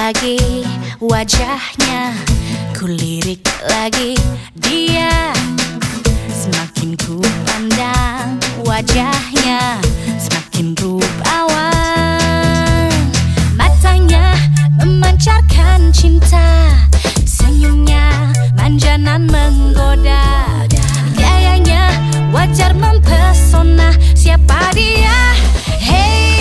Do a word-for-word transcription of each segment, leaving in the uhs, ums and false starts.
lagi wajahnya, kulirik lagi dia. Semakin ku pandang wajahnya, semakin rupawan. Matanya memancarkan cinta, senyumnya manja dan menggoda. Gayanya wajar mempesona, siapa dia? Hey,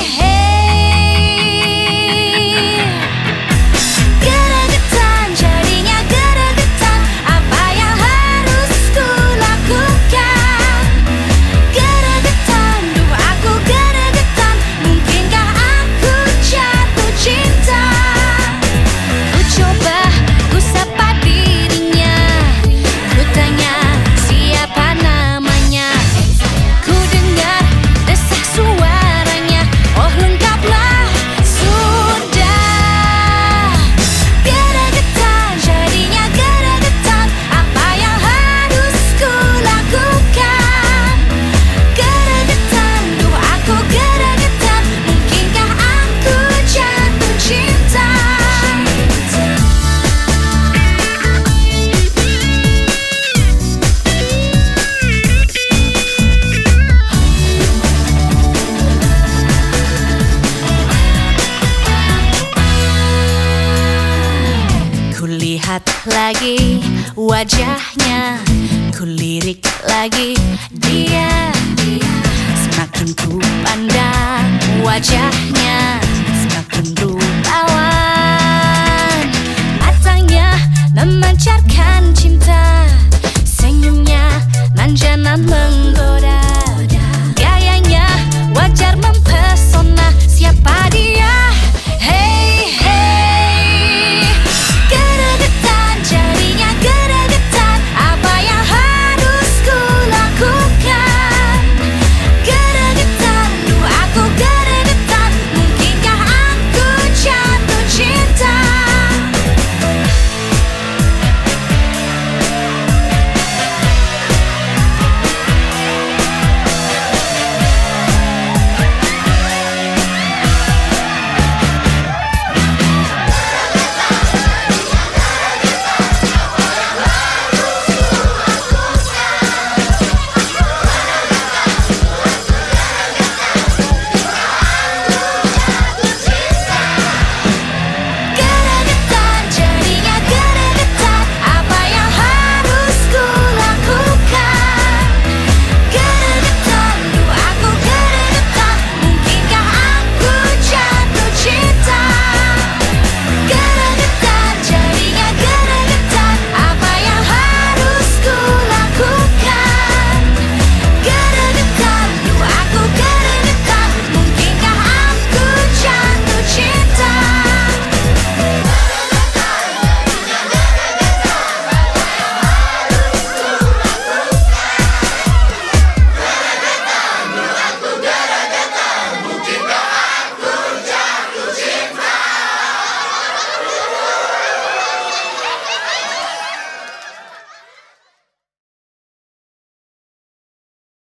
hey. Geregetan, jadinya geregetan. Apa yang harus ku lakukan? Geregetan, duh aku geregetan. Mungkinkah aku jatuh cinta? Ku coba, ku sapa dirinya, ku tanya siapa namanya. Ku dengar desah suaranya, oh lengkaplah sudah. Geregetan, jadinya geregetan. Apa yang harus ku lakukan? Geregetan, duh aku geregetan. Mungkinkah aku jatuh cinta? Kulihat lagi wajahnya, kulirik lagi dia. Semakin ku pandang wajahnya, semakin rupawan.